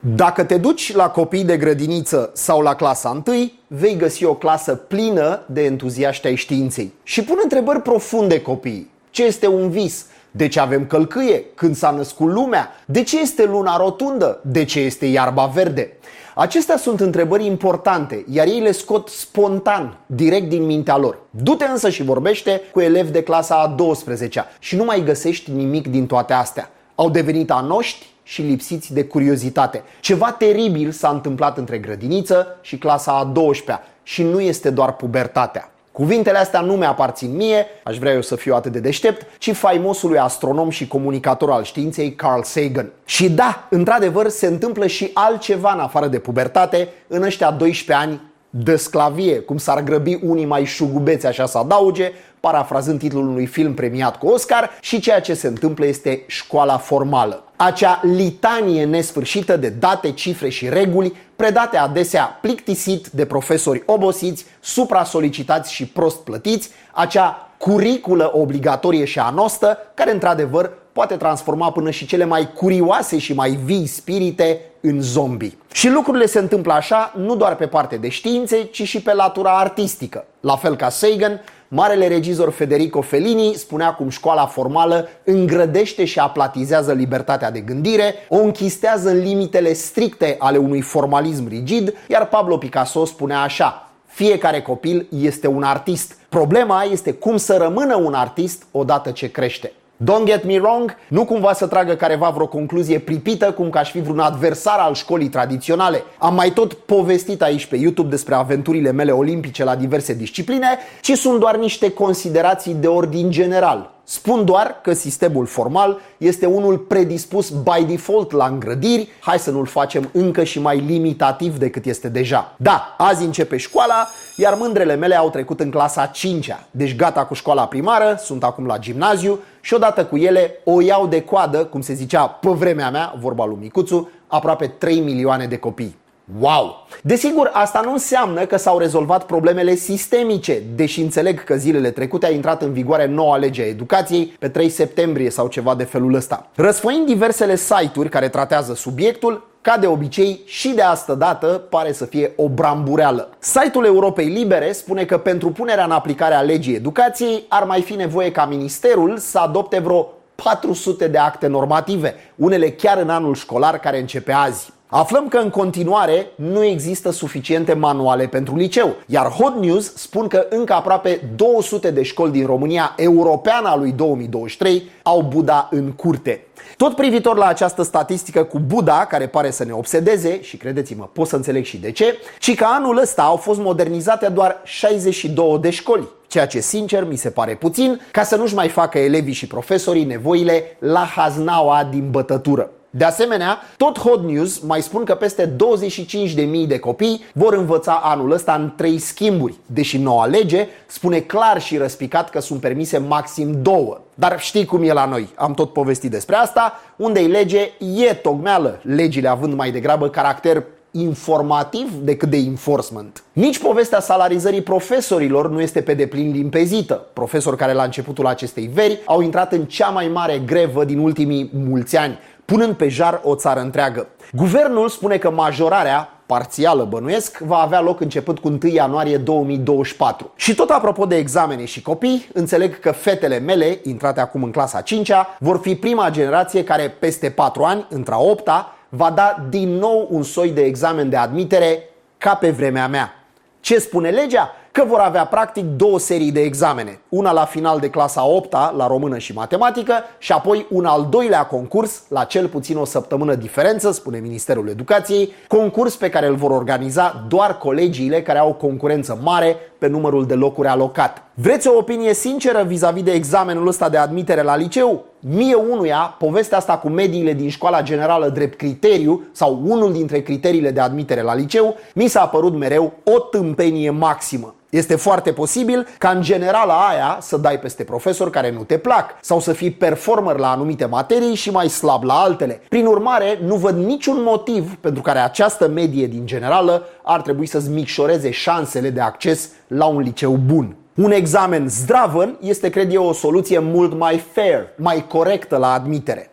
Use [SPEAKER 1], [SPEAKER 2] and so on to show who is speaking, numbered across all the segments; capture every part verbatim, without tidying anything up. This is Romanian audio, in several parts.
[SPEAKER 1] Dacă te duci la copii de grădiniță sau la clasa întâi, vei găsi o clasă plină de entuziaști ai științei. Și pun întrebări profunde copiii. Ce este un vis? De ce avem călcâie? Când s-a născut lumea? De ce este luna rotundă? De ce este iarba verde? Acestea sunt întrebări importante, iar ei le scot spontan, direct din mintea lor. Du-te însă și vorbește cu elevi de clasa a douăsprezecea și nu mai găsești nimic din toate astea. Au devenit anoști și lipsiți de curiozitate. Ceva teribil s-a întâmplat între grădiniță și clasa a douăsprezecea și nu este doar pubertatea. Cuvintele astea nu mi-aparțin mie, aș vrea eu să fiu atât de deștept, ci faimosului astronom și comunicator al științei Carl Sagan. Și da, într-adevăr se întâmplă și altceva în afară de pubertate în ăștia doisprezece ani de sclavie, cum s-ar grăbi unii mai șugubeți așa să adauge, parafrazând titlul unui film premiat cu Oscar, și ceea ce se întâmplă este școala formală. Acea litanie nesfârșită de date, cifre și reguli, predate adesea plictisit de profesori obosiți, supra-solicitați și prost plătiți, acea curiculă obligatorie și anostă, care într-adevăr poate transforma până și cele mai curioase și mai vii spirite în zombii. Și lucrurile se întâmplă așa nu doar pe parte de științe, ci și pe latura artistică. La fel ca Sagan, marele regizor Federico Fellini spunea cum școala formală îngrădește și aplatizează libertatea de gândire, o închistează în limitele stricte ale unui formalism rigid, iar Pablo Picasso spunea așa: fiecare copil este un artist. Problema este cum să rămână un artist odată ce crește. Don't get me wrong, nu cumva să tragă careva vreo concluzie pripită cum că aș fi vreun adversar al școlii tradiționale. Am mai tot povestit aici pe YouTube despre aventurile mele olimpice la diverse discipline, ci sunt doar niște considerații de ordin general. Spun doar că sistemul formal este unul predispus by default la îngrădiri, hai să nu-l facem încă și mai limitativ decât este deja. Da, azi începe școala, iar mândrele mele au trecut în clasa a cincea, deci gata cu școala primară, sunt acum la gimnaziu și odată cu ele o iau de coadă, cum se zicea pe vremea mea, vorba lui Micuțu, aproape trei milioane de copii. Wow! Desigur, asta nu înseamnă că s-au rezolvat problemele sistemice, deși înțeleg că zilele trecute a intrat în vigoare noua lege a educației, pe trei septembrie sau ceva de felul ăsta. Răsfoind diversele site-uri care tratează subiectul, ca de obicei și de asta dată pare să fie o brambureală. Site-ul Europei Libere spune că pentru punerea în aplicare a legii educației ar mai fi nevoie ca ministerul să adopte vreo patru sute de acte normative, unele chiar în anul școlar care începe azi. Aflăm că în continuare nu există suficiente manuale pentru liceu, iar Hot News spun că încă aproape două sute de școli din România europeană a lui două mii douăzeci și trei au Buda în curte. Tot privitor la această statistică cu Buda, care pare să ne obsedeze, și credeți-mă, pot să înțeleg și de ce, ci că anul ăsta au fost modernizate doar șaizeci și două de școli, ceea ce sincer mi se pare puțin, ca să nu-și mai facă elevii și profesorii nevoile la haznaua din bătătură. De asemenea, tot Hot News mai spun că peste douăzeci și cinci de mii de copii vor învăța anul ăsta în trei schimburi, deși noua lege spune clar și răspicat că sunt permise maxim două. Dar știi cum e la noi, am tot povestit despre asta, unde-i lege e tocmeală, legile având mai degrabă caracter informativ decât de enforcement. Nici povestea salarizării profesorilor nu este pe deplin limpezită. Profesori care la începutul acestei veri au intrat în cea mai mare grevă din ultimii mulți ani, punând pe jar o țară întreagă. Guvernul spune că majorarea, parțială bănuiesc, va avea loc începând cu întâi ianuarie două mii douăzeci și patru. Și tot apropo de examene și copii, înțeleg că fetele mele, intrate acum în clasa a cincea, vor fi prima generație care peste patru ani, între a opta, va da din nou un soi de examen de admitere ca pe vremea mea. Ce spune legea? Că vor avea practic două serii de examene. Una la final de clasa a opta, la română și matematică, și apoi un al doilea concurs, la cel puțin o săptămână diferență, spune Ministerul Educației, concurs pe care îl vor organiza doar colegiile care au concurență mare pe numărul de locuri alocat. Vreți o opinie sinceră vis-a-vis de examenul ăsta de admitere la liceu? Mie unuia, povestea asta cu mediile din școala generală drept criteriu, sau unul dintre criteriile de admitere la liceu, mi s-a părut mereu o tâmpenie maximă. Este foarte posibil ca în generala aia să dai peste profesori care nu te plac sau să fii performer la anumite materii și mai slab la altele. Prin urmare, nu văd niciun motiv pentru care această medie din generală ar trebui să-ți micșoreze șansele de acces la un liceu bun. Un examen zdravăn este, cred eu, o soluție mult mai fair, mai corectă la admitere.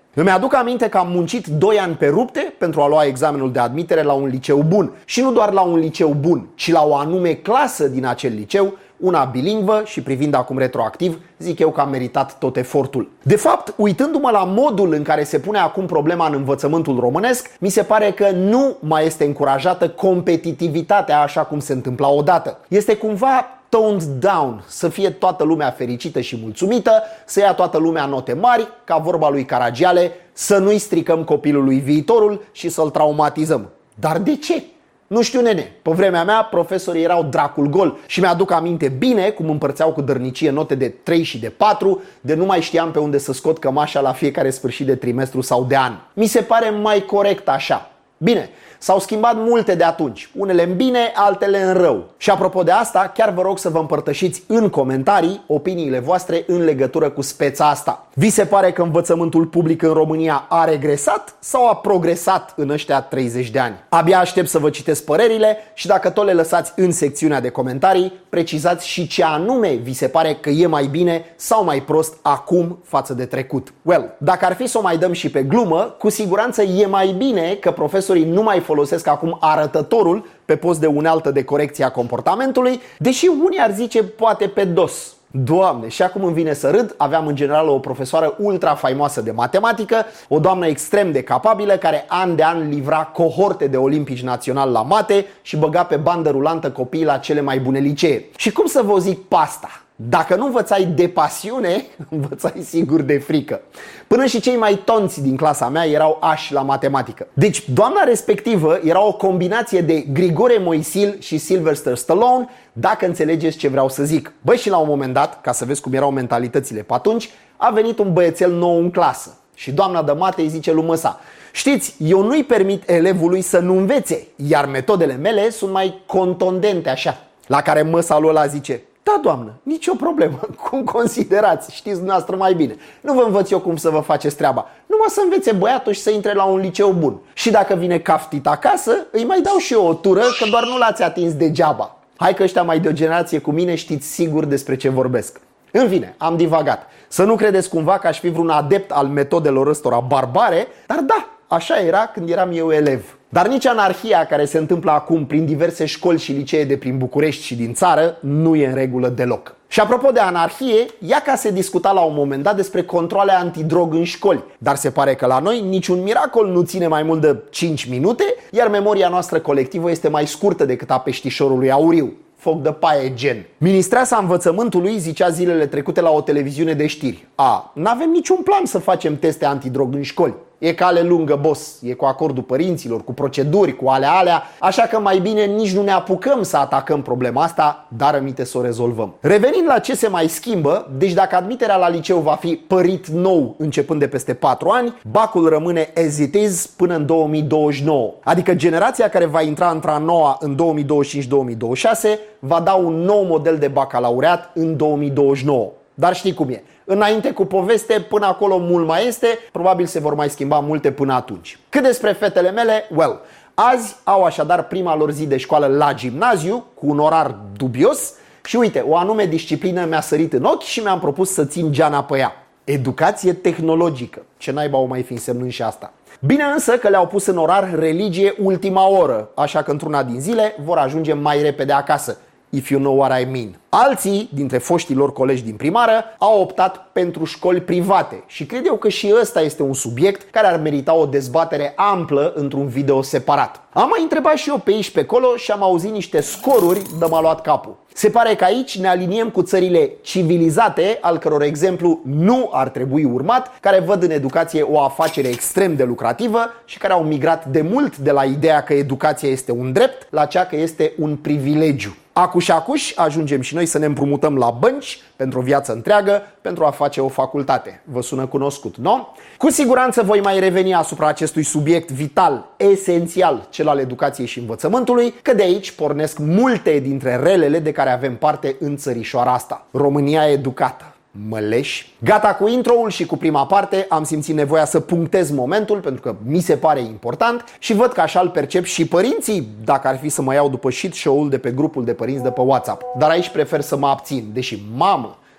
[SPEAKER 1] Îmi aduc aminte că am muncit doi ani pe rupte pentru a lua examenul de admitere la un liceu bun. Și nu doar la un liceu bun, ci la o anume clasă din acel liceu, una bilingvă, și privind acum retroactiv, zic eu că am meritat tot efortul. De fapt, uitându-mă la modul în care se pune acum problema în învățământul românesc, mi se pare că nu mai este încurajată competitivitatea așa cum se întâmpla odată. Este cumva toned down, să fie toată lumea fericită și mulțumită, să ia toată lumea note mari, ca vorba lui Caragiale, să nu-i stricăm copilului viitorul și să-l traumatizăm. Dar de ce? Nu știu, nene, pe vremea mea profesorii erau dracul gol și mi-aduc aminte bine cum împărțeau cu dărnicie note de trei și de patru, de nu mai știam pe unde să scot cămașa la fiecare sfârșit de trimestru sau de an. Mi se pare mai corect așa. Bine, s-au schimbat multe de atunci, unele în bine, altele în rău. Și apropo de asta, chiar vă rog să vă împărtășiți în comentarii opiniile voastre în legătură cu speța asta. Vi se pare că învățământul public în România a regresat sau a progresat în ăștia treizeci de ani? Abia aștept să vă citesc părerile și dacă tot le lăsați în secțiunea de comentarii, precizați și ce anume vi se pare că e mai bine sau mai prost acum față de trecut. Well, dacă ar fi să o mai dăm și pe glumă, cu siguranță e mai bine că profesorii nu mai folosesc acum arătătorul pe post de unealtă de corecție a comportamentului, deși unii ar zice poate pe dos. Doamne, și acum îmi vine să râd, aveam în general o profesoară ultra faimoasă de matematică, o doamnă extrem de capabilă care an de an livra cohorte de olimpici național la mate și băga pe bandă rulantă copiii la cele mai bune licee. Și cum să vă zic pasta? Dacă nu învățai de pasiune, învățai sigur de frică. Până și cei mai tonți din clasa mea erau ași la matematică. Deci doamna respectivă era o combinație de Grigore Moisil și Sylvester Stallone, dacă înțelegeți ce vreau să zic. Băi, și la un moment dat, ca să vezi cum erau mentalitățile pe atunci, a venit un băiețel nou în clasă. Și doamna de mate îi zice lui măsa: știți, eu nu-i permit elevului să nu învețe, iar metodele mele sunt mai contundente așa. La care măsa lui ăla zice: da, doamnă, nicio problemă, cum considerați, știți dumneavoastră mai bine. Nu vă învăț eu cum să vă faceți treaba, numai să învețe băiatul și să intre la un liceu bun. Și dacă vine caftit acasă, îi mai dau și eu o tură, că doar nu l-ați atins degeaba. Hai că ăștia mai de o generație cu mine știți sigur despre ce vorbesc. În fine, am divagat. Să nu credeți cumva că aș fi vreun adept al metodelor ăstora barbare, dar da, așa era când eram eu elev. Dar nici anarhia care se întâmplă acum prin diverse școli și licee de prin București și din țară nu e în regulă deloc. Și apropo de anarhie, ia ca se discuta la un moment dat despre controale antidrog în școli. Dar se pare că la noi niciun miracol nu ține mai mult de cinci minute, iar memoria noastră colectivă este mai scurtă decât a peștișorului auriu. Foc de paie gen. Ministreasa învățământului zicea zilele trecute la o televiziune de știri: a, n-avem niciun plan să facem teste antidrog în școli. E cale lungă, boss, e cu acordul părinților, cu proceduri, cu alea alea, așa că mai bine nici nu ne apucăm să atacăm problema asta, dar rămite să o rezolvăm. Revenind la ce se mai schimbă, deci dacă admiterea la liceu va fi părit nou începând de peste patru ani, bacul rămâne as it is până în două mii douăzeci și nouă. Adică generația care va intra într-a noua în două mii douăzeci și cinci două mii douăzeci și șase va da un nou model de bacalaureat în două mii douăzeci și nouă. Dar știi cum e. Înainte cu poveste, până acolo mult mai este, probabil se vor mai schimba multe până atunci. Cât despre fetele mele, well, azi au așadar prima lor zi de școală la gimnaziu, cu un orar dubios și uite, o anume disciplină mi-a sărit în ochi și mi-am propus să țin geana pe ea. Educație tehnologică. Ce naiba o mai fi însemnând și asta. Bine însă că le-au pus în orar religie ultima oră, așa că într-una din zile vor ajunge mai repede acasă. If you know what I mean. Alții, dintre foștii lor colegi din primară, au optat pentru școli private și cred eu că și ăsta este un subiect care ar merita o dezbatere amplă într-un video separat. Am mai întrebat și eu pe aici pe acolo și am auzit niște scoruri de m-a luat capul. Se pare că aici ne aliniem cu țările civilizate, al căror exemplu nu ar trebui urmat, care văd în educație o afacere extrem de lucrativă și care au migrat de mult de la ideea că educația este un drept la cea că este un privilegiu. Acuși acuși ajungem și noi să ne împrumutăm la bănci pentru o viață întreagă pentru a face o facultate. Vă sună cunoscut, nu? Cu siguranță voi mai reveni asupra acestui subiect vital, esențial, cel al educației și învățământului, că de aici pornesc multe dintre relele de care avem parte în țărișoara asta. România educată. Măleși. Gata cu intro-ul și cu prima parte, am simțit nevoia să punctez momentul pentru că mi se pare important și văd că așa îl percep și părinții, dacă ar fi să mă iau după shit show-ul de pe grupul de părinți de pe WhatsApp. Dar aici prefer să mă abțin, deși, mamă,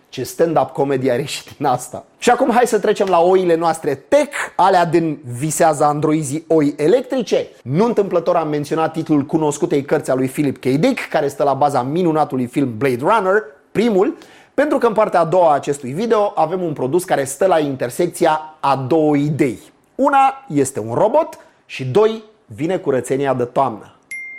[SPEAKER 1] Ce stand-up comedy a ieșit din asta. Și acum hai să trecem la oile noastre tech, alea din visează androizii oi electrice. Nu întâmplător am menționat titlul cunoscutei cărți a lui Philip K. Dick, care stă la baza minunatului film Blade Runner, primul, pentru că în partea a doua a acestui video avem un produs care stă la intersecția a două idei. Una este un robot și doi, vine curățenia de toamnă.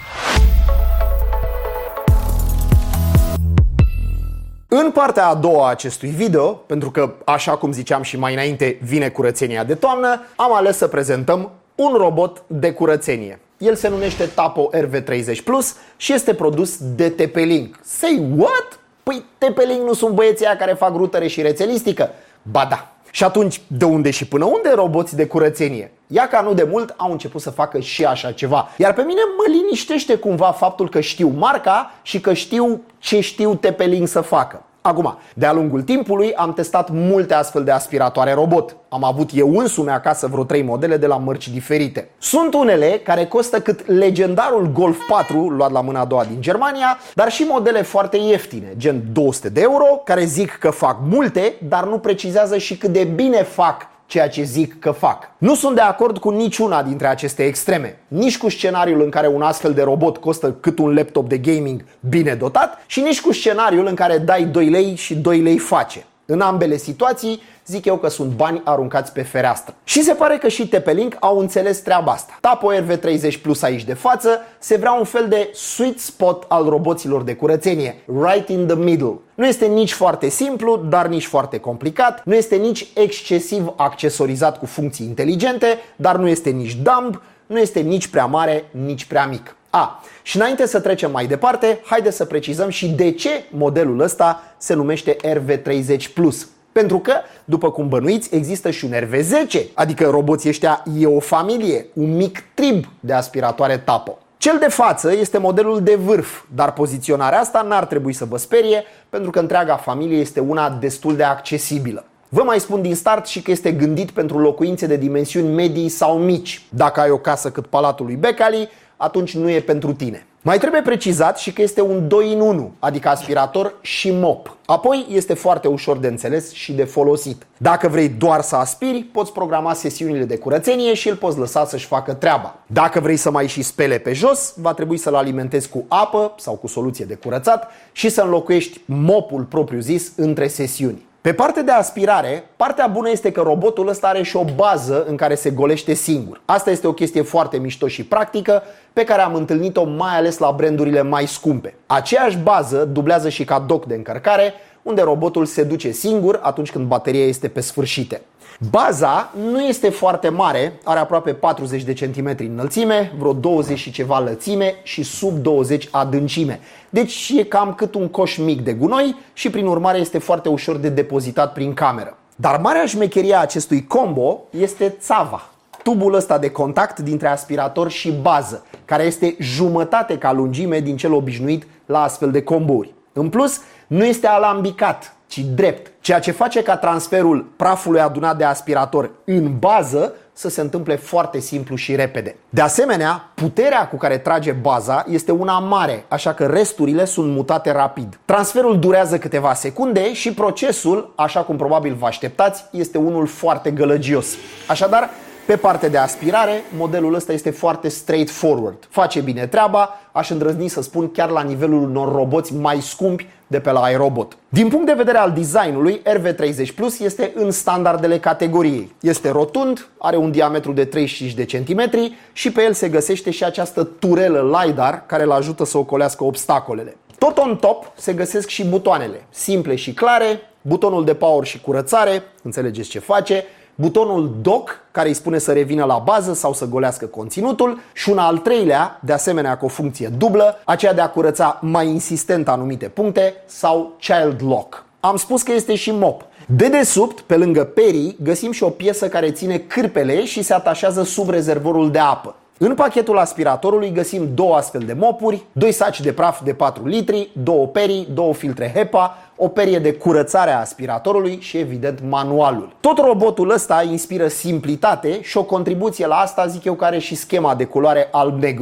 [SPEAKER 1] În partea a doua a acestui video, pentru că, așa cum ziceam și mai înainte, vine curățenia de toamnă, am ales să prezentăm un robot de curățenie. El se numește Tapo R V treizeci plus și este produs de T P Link. Say what? Păi T P Link nu sunt băieții aia care fac rutere și rețelistică? Ba da. Și atunci, de unde și până unde roboți de curățenie? Ia ca nu de mult au început să facă și așa ceva. Iar pe mine mă liniștește cumva faptul că știu marca și că știu ce știu T P Link să facă. Acum, de-a lungul timpului am testat multe astfel de aspiratoare robot. Am avut eu însumi acasă vreo trei modele de la mărci diferite. Sunt unele care costă cât legendarul Golf patru, luat la mâna a doua din Germania, dar și modele foarte ieftine, gen două sute de euro, care zic că fac multe, dar nu precizează și cât de bine fac ceea ce zic că fac. Nu sunt de acord cu niciuna dintre aceste extreme. Nici cu scenariul în care un astfel de robot costă cât un laptop de gaming bine dotat și nici cu scenariul în care dai doi lei și doi lei face. În ambele situații, zic eu că sunt bani aruncați pe fereastră. Și se pare că și T P Link au înțeles treaba asta. Tapo R V treizeci plus aici de față se vrea un fel de sweet spot al roboților de curățenie, right in the middle. Nu este nici foarte simplu, dar nici foarte complicat, nu este nici excesiv accesorizat cu funcții inteligente, dar nu este nici dumb, nu este nici prea mare, nici prea mic. A, și înainte să trecem mai departe, haideți să precizăm și de ce modelul ăsta se numește R V treizeci plus. Pentru că, după cum bănuiți, există și un R V zece, adică roboții ăștia e o familie, un mic trib de aspiratoare Tapo. Cel de față este modelul de vârf, dar poziționarea asta n-ar trebui să vă sperie, pentru că întreaga familie este una destul de accesibilă. Vă mai spun din start și că este gândit pentru locuințe de dimensiuni medii sau mici. Dacă ai o casă cât Palatul lui Becali, atunci nu e pentru tine. Mai trebuie precizat și că este un doi în unu, adică aspirator și mop. Apoi este foarte ușor de înțeles și de folosit. Dacă vrei doar să aspiri, poți programa sesiunile de curățenie și îl poți lăsa să-și facă treaba. Dacă vrei să mai și spele pe jos, va trebui să-l alimentezi cu apă sau cu soluție de curățat și să înlocuiești mopul propriu-zis între sesiuni. Pe partea de aspirare, partea bună este că robotul ăsta are și o bază în care se golește singur. Asta este o chestie foarte mișto și practică pe care am întâlnit-o mai ales la brandurile mai scumpe. Aceeași bază dublează și ca dock de încărcare, unde robotul se duce singur atunci când bateria este pe sfârșite. Baza nu este foarte mare, are aproape patruzeci de centimetri înălțime, vreo douăzeci și ceva lățime și sub douăzeci adâncime. Deci e cam cât un coș mic de gunoi și prin urmare este foarte ușor de depozitat prin cameră. Dar marea șmecherie a acestui combo este țava. Tubul ăsta de contact dintre aspirator și bază, care este jumătate ca lungime din cel obișnuit la astfel de combouri. În plus, nu este alambicat, ci drept, ceea ce face ca transferul prafului adunat de aspirator în bază să se întâmple foarte simplu și repede. De asemenea, puterea cu care trage baza este una mare, așa că resturile sunt mutate rapid. Transferul durează câteva secunde și procesul, așa cum probabil vă așteptați, este unul foarte gălăgios. Așadar, pe partea de aspirare, modelul ăsta este foarte straightforward. Face bine treaba, aș îndrăzni să spun chiar la nivelul unor roboți mai scumpi de pe la iRobot. Din punct de vedere al designului, R V treizeci plus este în standardele categoriei. Este rotund, are un diametru de treizeci și cinci de centimetri și pe el se găsește și această turelă LiDAR care îl ajută să ocolească obstacolele. Tot on top se găsesc și butoanele, simple și clare, butonul de power și curățare, înțelegeți ce face, butonul dock, care îi spune să revină la bază sau să golească conținutul și un al treilea, de asemenea cu o funcție dublă, aceea de a curăța mai insistent anumite puncte sau child lock. Am spus că este și mop. Dedesubt, pe lângă perii, găsim și o piesă care ține cârpele și se atașează sub rezervorul de apă. În pachetul aspiratorului găsim două astfel de mopuri, doi saci de praf de patru litri, două perii, două filtre HEPA, o perie de curățare a aspiratorului și evident manualul. Tot robotul ăsta inspiră simplitate și o contribuție la asta zic eu că are și schema de culoare alb-negru.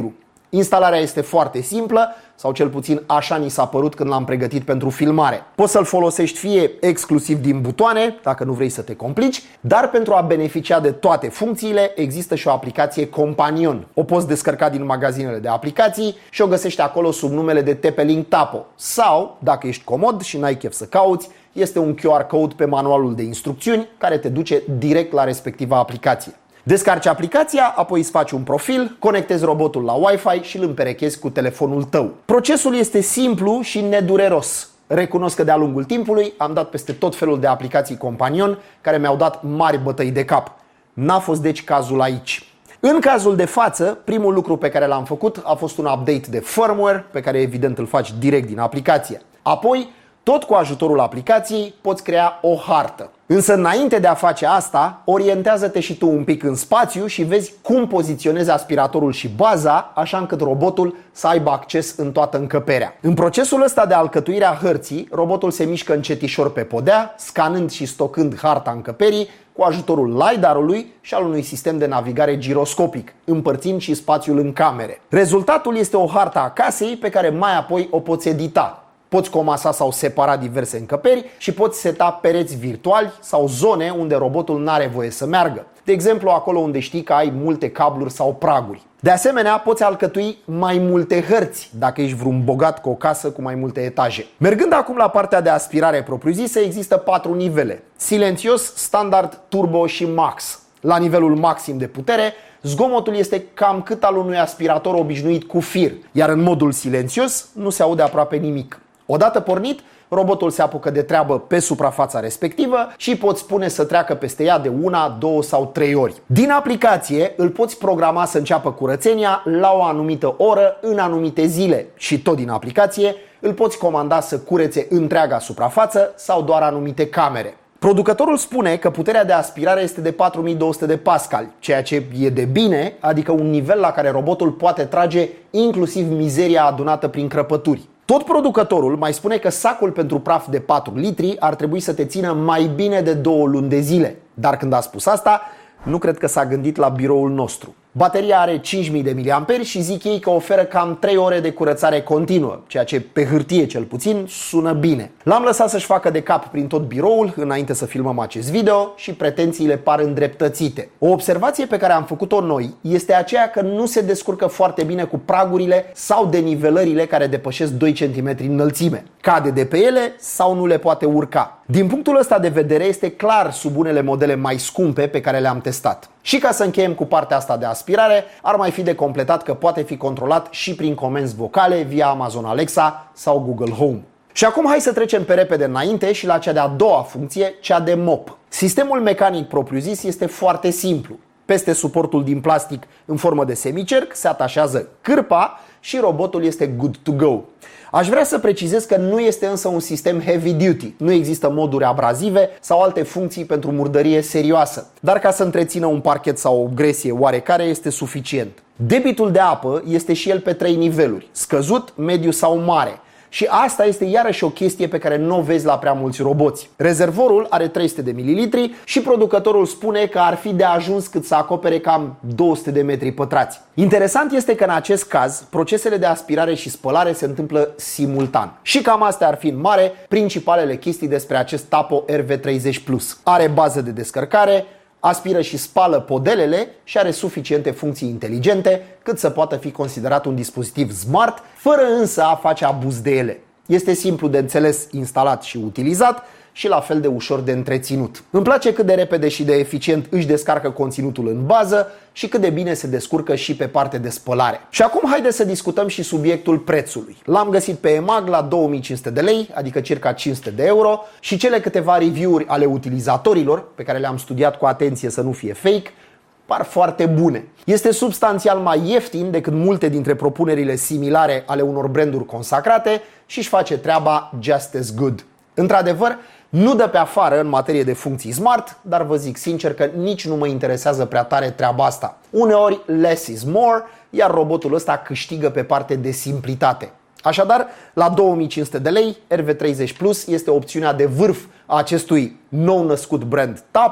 [SPEAKER 1] Instalarea este foarte simplă, sau cel puțin așa ni s-a părut când l-am pregătit pentru filmare. Poți să-l folosești fie exclusiv din butoane, dacă nu vrei să te complici, dar pentru a beneficia de toate funcțiile există și o aplicație companion. O poți descărca din magazinele de aplicații și o găsești acolo sub numele de T P-Link Tapo. Sau, dacă ești comod și n-ai chef să cauți, este un Q R code pe manualul de instrucțiuni care te duce direct la respectiva aplicație. Descarci aplicația, apoi îți faci un profil, conectezi robotul la Wi-Fi și îl împerechezi cu telefonul tău. Procesul este simplu și nedureros. Recunosc că de-a lungul timpului am dat peste tot felul de aplicații companion care mi-au dat mari bătăi de cap. N-a fost deci cazul aici. În cazul de față, primul lucru pe care l-am făcut a fost un update de firmware, pe care evident îl faci direct din aplicație. Apoi, tot cu ajutorul aplicației, poți crea o hartă. Însă înainte de a face asta, orientează-te și tu un pic în spațiu și vezi cum poziționezi aspiratorul și baza, așa încât robotul să aibă acces în toată încăperea. În procesul ăsta de alcătuire a hărții, robotul se mișcă încetișor pe podea, scanând și stocând harta încăperii cu ajutorul LiDAR-ului și al unui sistem de navigare giroscopic, împărțind și spațiul în camere. Rezultatul este o hartă a casei pe care mai apoi o poți edita. Poți comasa sau separa diverse încăperi și poți seta pereți virtuali sau zone unde robotul n-are voie să meargă. De exemplu, acolo unde știi că ai multe cabluri sau praguri. De asemenea, poți alcătui mai multe hărți, dacă ești vreun bogat cu o casă cu mai multe etaje. Mergând acum la partea de aspirare propriu-zisă, există patru nivele: silențios, standard, turbo și max. La nivelul maxim de putere, zgomotul este cam cât al unui aspirator obișnuit cu fir, iar în modul silențios nu se aude aproape nimic. Odată pornit, robotul se apucă de treabă pe suprafața respectivă și poți spune să treacă peste ea de una, două sau trei ori. Din aplicație îl poți programa să înceapă curățenia la o anumită oră în anumite zile și tot din aplicație îl poți comanda să curețe întreaga suprafață sau doar anumite camere. Producătorul spune că puterea de aspirare este de patru mii două sute de pascali, ceea ce e de bine, adică un nivel la care robotul poate trage inclusiv mizeria adunată prin crăpături. Tot producătorul mai spune că sacul pentru praf de patru litri ar trebui să te țină mai bine de două luni de zile. Dar când a spus asta, nu cred că s-a gândit la biroul nostru. Bateria are cinci mii de miliamperi și zic ei că oferă cam trei ore de curățare continuă, ceea ce pe hârtie cel puțin sună bine. L-am lăsat să-și facă de cap prin tot biroul înainte să filmăm acest video și pretențiile par îndreptățite. O observație pe care am făcut-o noi este aceea că nu se descurcă foarte bine cu pragurile sau denivelările care depășesc doi centimetri înălțime. Cade de pe ele sau nu le poate urca. Din punctul ăsta de vedere este clar sub unele modele mai scumpe pe care le-am testat. Și ca să încheiem cu partea asta de aspirare, ar mai fi de completat că poate fi controlat și prin comenzi vocale via Amazon Alexa sau Google Home. Și acum hai să trecem pe repede înainte și la cea de-a doua funcție, cea de mop. Sistemul mecanic propriu-zis este foarte simplu. Peste suportul din plastic în formă de semicerc se atașează cârpa și robotul este good to go. Aș vrea să precizez că nu este însă un sistem heavy duty, nu există moduri abrazive sau alte funcții pentru murdărie serioasă, dar ca să întrețină un parchet sau o gresie oarecare este suficient. Debitul de apă este și el pe trei niveluri, scăzut, mediu sau mare. Și asta este iarăși o chestie pe care nu o vezi la prea mulți roboți. Rezervorul are trei sute de mililitri și producătorul spune că ar fi de ajuns cât să acopere cam două sute de metri pătrați. Interesant este că în acest caz procesele de aspirare și spălare se întâmplă simultan. Și cam astea ar fi în mare principalele chestii despre acest Tapo R V treizeci plus. Are bază de descărcare, aspiră și spală podelele și are suficiente funcții inteligente cât să poată fi considerat un dispozitiv smart, fără însă a face abuz de ele. Este simplu de înțeles, instalat și utilizat și la fel de ușor de întreținut. Îmi place cât de repede și de eficient își descarcă conținutul în bază și cât de bine se descurcă și pe partea de spălare. Și acum haideți să discutăm și subiectul prețului. L-am găsit pe E M A G la două mii cinci sute de lei, adică circa cinci sute de euro, și cele câteva review-uri ale utilizatorilor, pe care le-am studiat cu atenție să nu fie fake, par foarte bune. Este substanțial mai ieftin decât multe dintre propunerile similare ale unor branduri consacrate și își face treaba just as good. Într-adevăr, nu dă pe afară în materie de funcții smart, dar vă zic sincer că nici nu mă interesează prea tare treaba asta. Uneori less is more, iar robotul ăsta câștigă pe parte de simplitate. Așadar, la două mii cinci sute de lei, R V treizeci plus este opțiunea de vârf a acestui nou născut brand Tapo,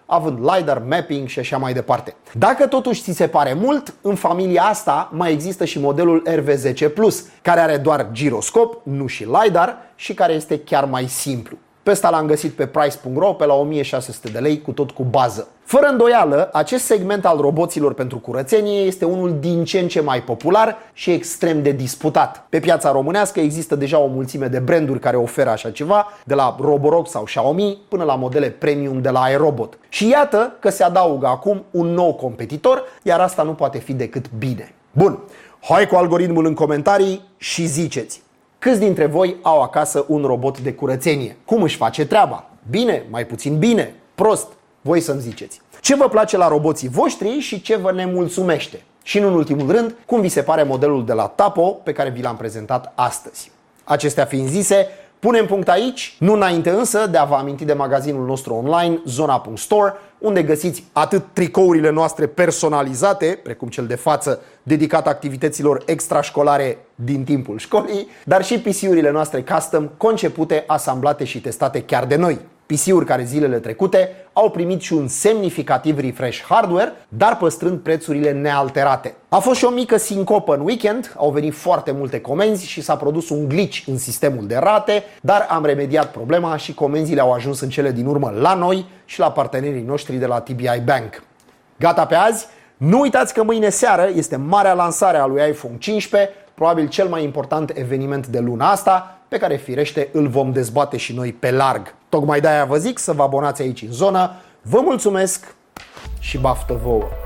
[SPEAKER 1] având LiDAR, mapping și așa mai departe. Dacă totuși ți se pare mult, în familia asta mai există și modelul R V zece plus, care are doar giroscop, nu și LiDAR și care este chiar mai simplu. Pe ăsta l-am găsit pe price punct ro pe la o mie șase sute de lei cu tot cu bază. Fără îndoială, acest segment al roboților pentru curățenie este unul din ce în ce mai popular și extrem de disputat. Pe piața românească există deja o mulțime de branduri care oferă așa ceva, de la Roborock sau Xiaomi până la modele premium de la iRobot. Și iată că se adaugă acum un nou competitor, iar asta nu poate fi decât bine. Bun, hai cu algoritmul în comentarii și ziceți. Câți dintre voi au acasă un robot de curățenie? Cum își face treaba? Bine? Mai puțin bine? Prost? Voi să-mi ziceți. Ce vă place la roboții voștri și ce vă nemulțumește? Și în ultimul rând, cum vi se pare modelul de la Tapo pe care vi l-am prezentat astăzi? Acestea fiind zise, punem punct aici, nu înainte însă de a vă aminti de magazinul nostru online, zona punct store, unde găsiți atât tricourile noastre personalizate, precum cel de față dedicat activităților extrașcolare din timpul școlii, dar și P C-urile noastre custom concepute, asamblate și testate chiar de noi. P C-uri care zilele trecute au primit și un semnificativ refresh hardware, dar păstrând prețurile nealterate. A fost și o mică sincopă în weekend, au venit foarte multe comenzi și s-a produs un glitch în sistemul de rate, dar am remediat problema și comenzile au ajuns în cele din urmă la noi și la partenerii noștri de la T B I Bank. Gata pe azi? Nu uitați că mâine seară este marea lansare a lui iPhone cincisprezece, probabil cel mai important eveniment de luna asta, pe care firește îl vom dezbate și noi pe larg. Tocmai de-aia vă zic să vă abonați aici în zonă. Vă mulțumesc și baftă vouă!